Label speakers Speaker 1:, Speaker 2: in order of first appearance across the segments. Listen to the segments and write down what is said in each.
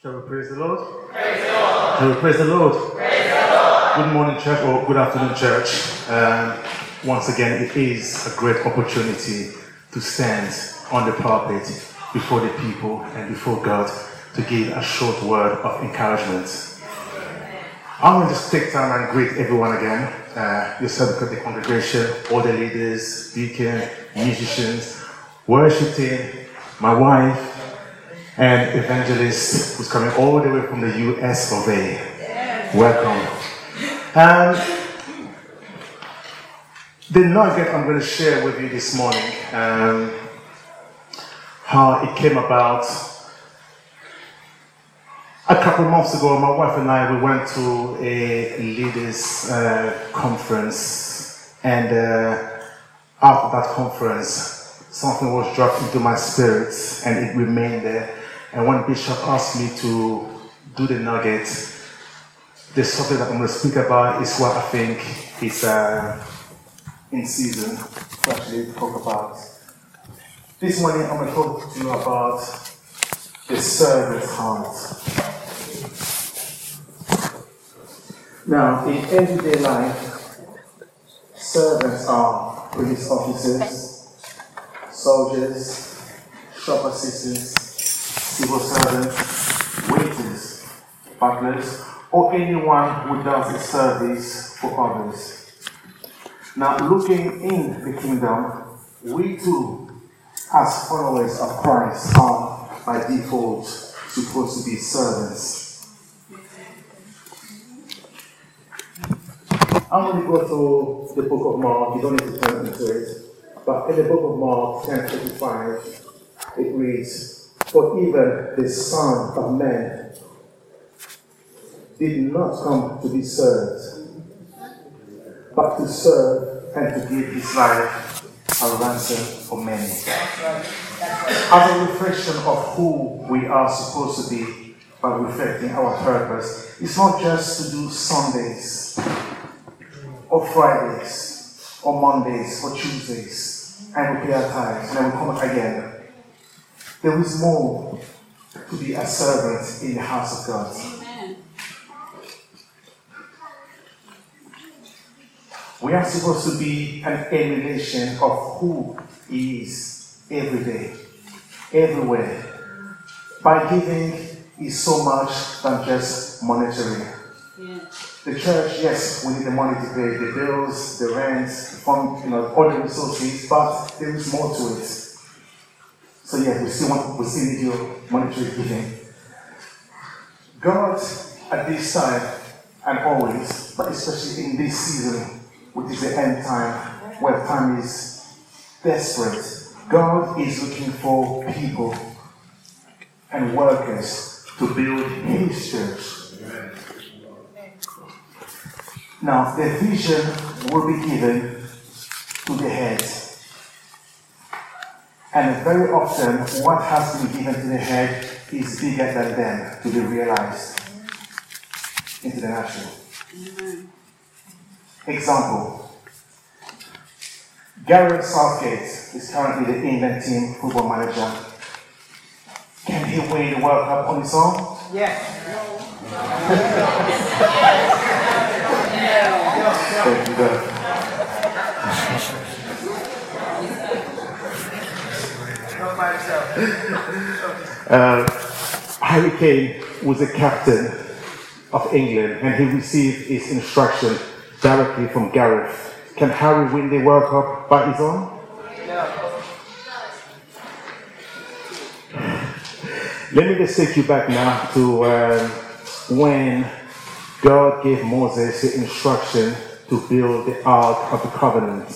Speaker 1: Shall we praise the Lord? Praise the Lord. Shall we praise the Lord? Praise the Lord. Good morning, church, or good afternoon, church. Once again, it is a great opportunity to stand on the pulpit before the people and before God to give a short word of encouragement. I'm going to just take time and greet everyone again. Yourself, the congregation, all the leaders, deacon, musicians, worship team, my wife, and evangelist who's coming all the way from the US of A. Welcome. The nugget I'm going to share with you this morning, how it came about. A couple of months ago, my wife and I, we went to a leaders conference, and after that conference, something was dropped into my spirit, and it remained there. And when Bishop asked me to do the nugget, the subject that I'm going to speak about is what I think is in season to actually talk about. This morning, I'm going to talk to you about the servant's heart. Now, in everyday life, servants are police officers, soldiers, shop assistants, civil servants, waiters, butlers, or anyone who does a service for others. Now, looking in the kingdom, we too, as followers of Christ, are by default supposed to be servants. I'm going to go to the book of Mark. You don't need to turn into it. But in the book of Mark 10:35, it reads, "For even the Son of Man did not come to be served, but to serve and to give his life a ransom for many." As a reflection of who we are supposed to be by reflecting our purpose, it's not just to do Sundays, or Fridays, or Mondays, or Tuesdays, and we pay our tithes, and then we come back again. There is more to be a servant in the house of God. Amen. We are supposed to be an emulation of who He is every day, everywhere. By giving is so much than just monetary. Yeah. The church, yes, we need the money to pay the bills, the rent, the fund, all the resources, but there is more to it. So yeah, we still need your monetary giving. God, at this time and always, but especially in this season, which is the end time, where time is desperate, God is looking for people and workers to build His church. Now, the vision will be given to the head. And very often, what has been given to the head is bigger than them to be realized into the natural. Example. Gareth Southgate is currently the England team football manager. Can he win the World Cup on his own? Yes. Thank you, God. Harry Kane was the captain of England, and he received his instruction directly from Gareth. Can Harry win the World Cup by his own? No. Let me just take you back now to when God gave Moses the instruction to build the Ark of the Covenant.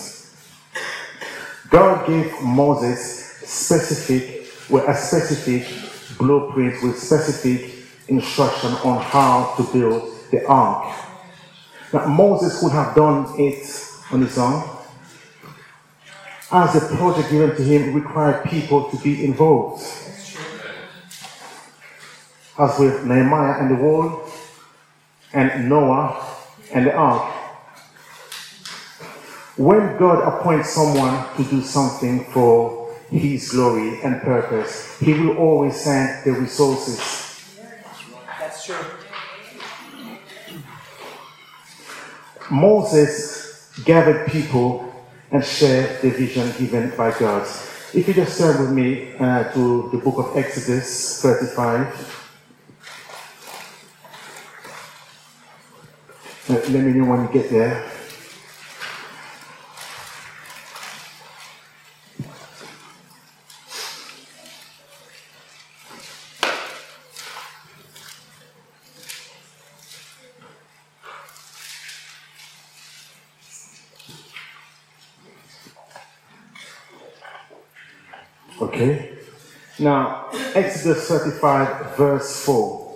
Speaker 1: God gave Moses a specific blueprint with specific instruction on how to build the Ark. Now, Moses could have done it on his own, as the project given to him required people to be involved. As with Nehemiah and the wall, and Noah and the ark. When God appoints someone to do something for His glory and purpose, He will always send the resources.
Speaker 2: It's true.
Speaker 1: Moses gathered people and shared the vision given by God. If you just turn with me to the book of Exodus 35. Let me know when you get there. Okay. Now, Exodus 35, verse 4.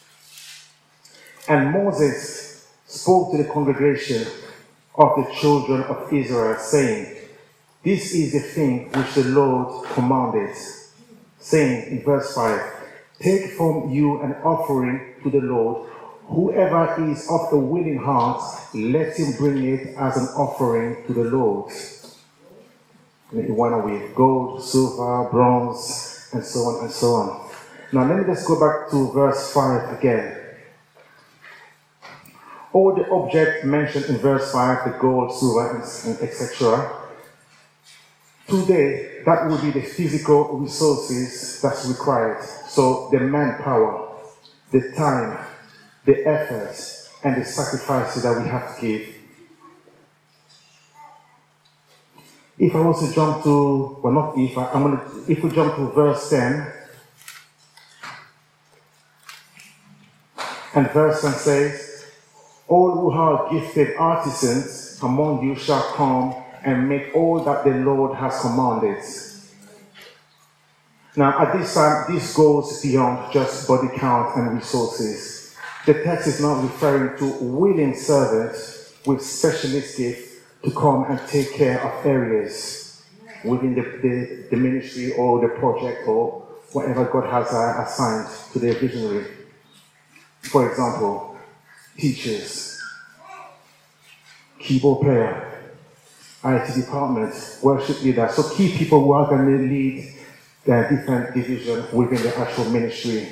Speaker 1: And Moses spoke to the congregation of the children of Israel, saying, this is the thing which the Lord commanded, saying in verse 5, take from you an offering to the Lord. Whoever is of a willing heart, let him bring it as an offering to the Lord. One with gold, silver, bronze, and so on and so on. Now let me just go back to verse 5 again. All the objects mentioned in verse 5, the gold, silver, and etc. Today, that will be the physical resources that's required. So the manpower, the time, the effort, and the sacrifices that we have to give. If I was to jump to, well, not if, if we jump to verse 10, and verse 10 says, all who are gifted artisans among you shall come and make all that the Lord has commanded. Now, at this time, this goes beyond just body count and resources. The text is not referring to willing servants with specialist gifts to come and take care of areas within the ministry or the project or whatever God has assigned to their visionary. For example, teachers, keyboard player, IT department, worship leader. So key people who are going to lead their different divisions within the actual ministry.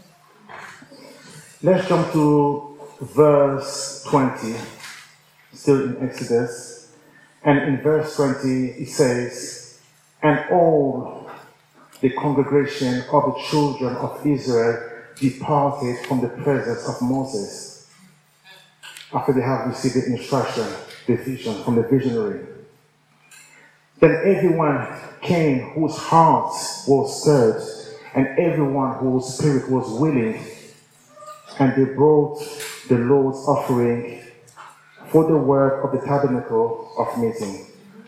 Speaker 1: Let's jump to verse 20, still in Exodus. And in verse 20 it says, and all the congregation of the children of Israel departed from the presence of Moses, after they have received the instruction, the vision from the visionary. Then everyone came whose heart was stirred, and everyone whose spirit was willing, and they brought the Lord's offering for the work of the tabernacle of meeting,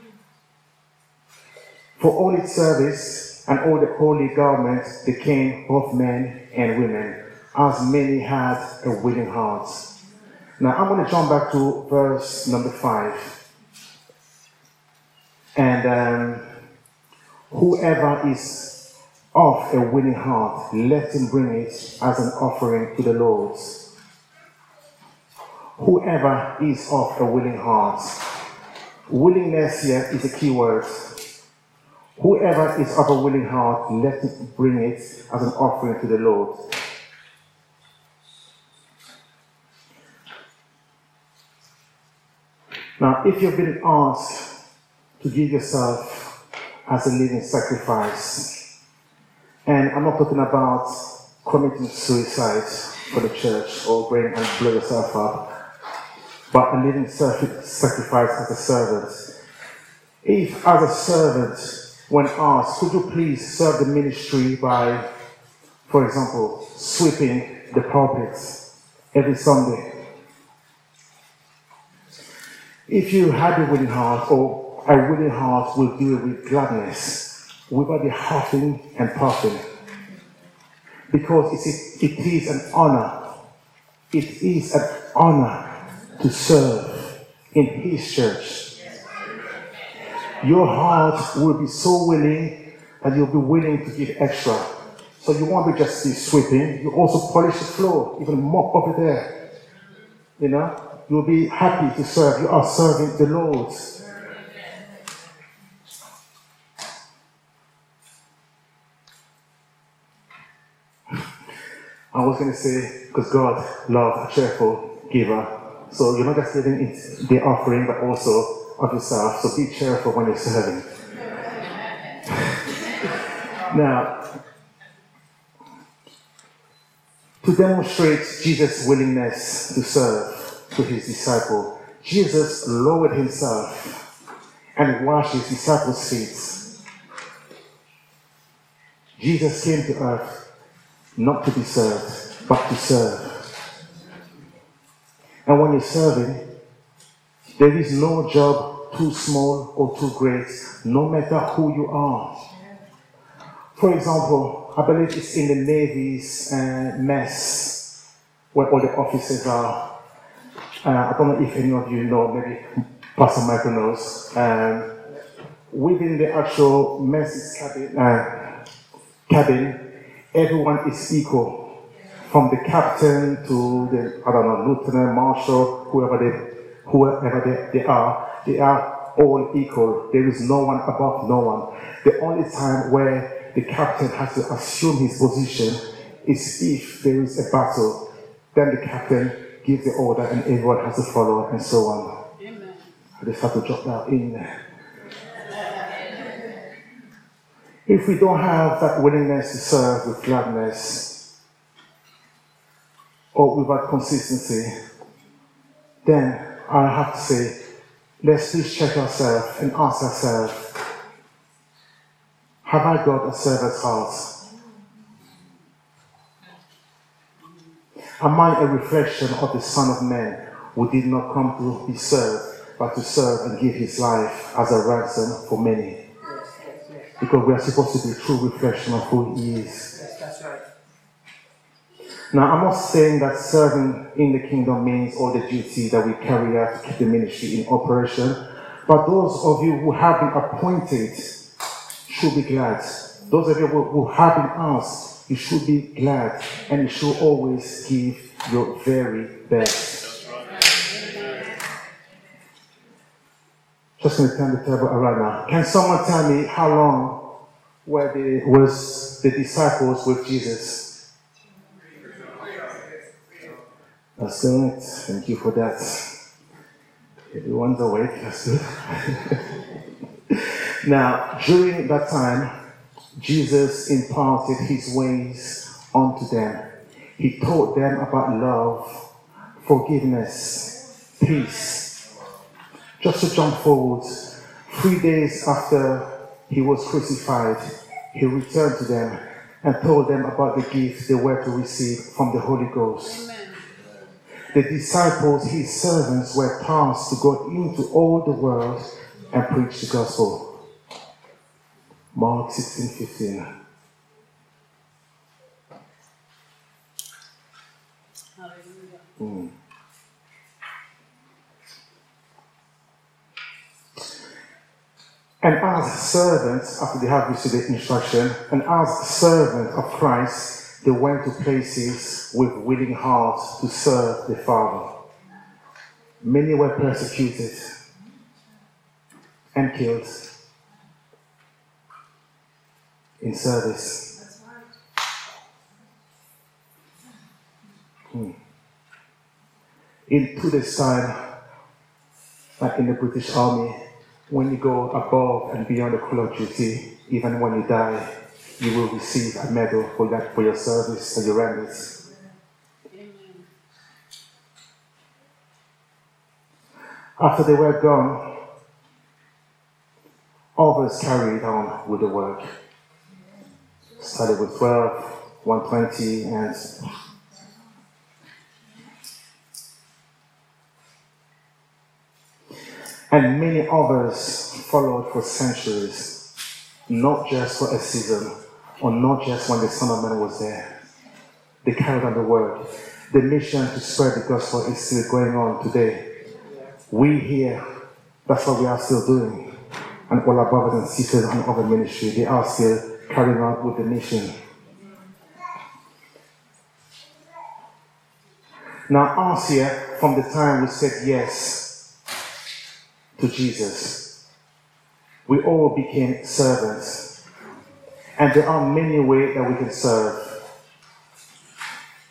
Speaker 1: for all its service and all the holy garments. They came, both men and women, as many had a willing heart. Now I'm going to jump back to verse number 5. And whoever is of a willing heart, let him bring it as an offering to the Lord. Whoever is of a willing heart. Willingness here is a key word. Whoever is of a willing heart, let him bring it as an offering to the Lord. Now, if you've been asked to give yourself as a living sacrifice, and I'm not talking about committing suicide for the church or going and blow yourself up, but a living sacrifice as a servant. If as a servant, when asked, could you please serve the ministry by, for example, sweeping the pulpits every Sunday? If you had a willing heart, or a willing heart will do it with gladness, without the huffing and puffing. Because it is an honor. It is an honor to serve in His church. Your heart will be so willing that you'll be willing to give extra. So you won't be just sweeping, you also polish the floor, even mop over there. You know? You'll be happy to serve. You are serving the Lord. I was going to say, because God loves a cheerful giver. So you're not just giving the offering, but also of yourself. So be cheerful when you're serving. Now, to demonstrate Jesus' willingness to serve to his disciple, Jesus lowered himself and washed his disciples' feet. Jesus came to earth not to be served, but to serve. And when you're serving, there is no job too small or too great, no matter who you are. For example, I believe it's in the Navy's mess where all the officers are. I don't know if any of you know, maybe Pastor Michael knows. Within the actual mess's cabin, everyone is equal. From the captain to the, I don't know, lieutenant, marshal, whoever they are all equal. There is no one above no one. The only time where the captain has to assume his position is if there is a battle. Then the captain gives the order and everyone has to follow and so on. Amen. I just have to drop that in there. If we don't have that willingness to serve with gladness or without consistency, then I have to say, let's please check ourselves and ask ourselves, have I got a servant's heart? Am I a reflection of the Son of Man who did not come to be served, but to serve and give his life as a ransom for many? Because we are supposed to be a true reflection of who he is.
Speaker 2: Yes, that's right.
Speaker 1: Now, I'm not saying that serving in the kingdom means all the duty that we carry out to keep the ministry in operation, but those of you who have been appointed should be glad. Those of you who have been asked, you should be glad, and you should always give your very best. Just going to turn the table around now. Can someone tell me how long was the disciples with Jesus? That's it. Thank you for that. Everyone's awake. That's good. Now, during that time, Jesus imparted his ways onto them. He taught them about love, forgiveness, peace. Just to jump forward, 3 days after he was crucified, he returned to them and told them about the gift they were to receive from the Holy Ghost. Amen. The disciples, his servants, were tasked to go into all the world and preach the gospel. Mark 16:15. Hallelujah. And as servants, after they have received the instruction, and as servants of Christ, they went to places with willing hearts to serve the Father. Many were persecuted and killed in service. In today's time, like in the British Army, when you go above and beyond the call of duty, even when you die, you will receive a medal for your service and your rendered. After they were gone, others carried on with the work. Started with 12, 120, and many others followed for centuries, not just for a season, or not just when the Son of Man was there. They carried on the word. The mission to spread the gospel is still going on today. We here, that's what we are still doing. And all our brothers and sisters in other ministry, they are still carrying on with the mission. Now, us here, from the time we said yes to Jesus, we all became servants. And there are many ways that we can serve.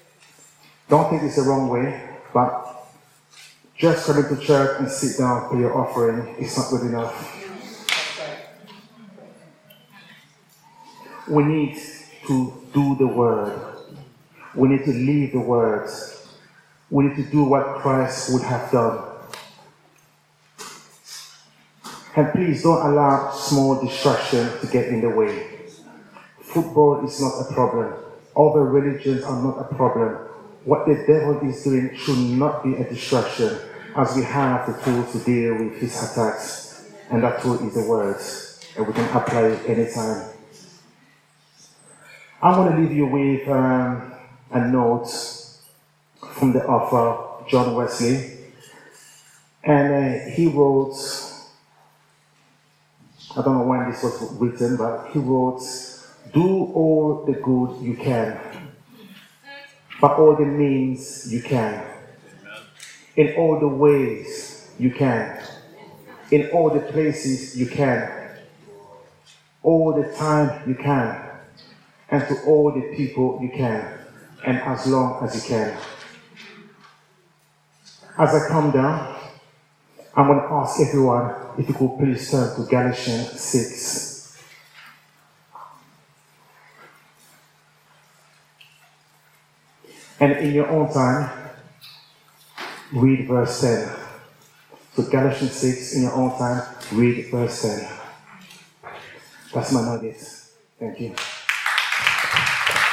Speaker 1: Don't think it's the wrong way, but just coming to church and sit down for your offering is not good enough. We need to do the word. We need to live the word. We need to do what Christ would have done. And please don't allow small distraction to get in the way. Football is not a problem. Other religions are not a problem. What the devil is doing should not be a distraction, as we have the tools to deal with his attacks. And that tool is the word, and we can apply it anytime. I want to leave you with a note from the author, John Wesley. And he wrote, I don't know when this was written, but he wrote, "Do all the good you can, by all the means you can, in all the ways you can, in all the places you can, all the time you can, and to all the people you can, and as long as you can." As I come down, I'm going to ask everyone if you could please turn to Galatians 6. And in your own time, read verse 10. So Galatians 6, in your own time, read verse 10. That's my nugget. Thank you.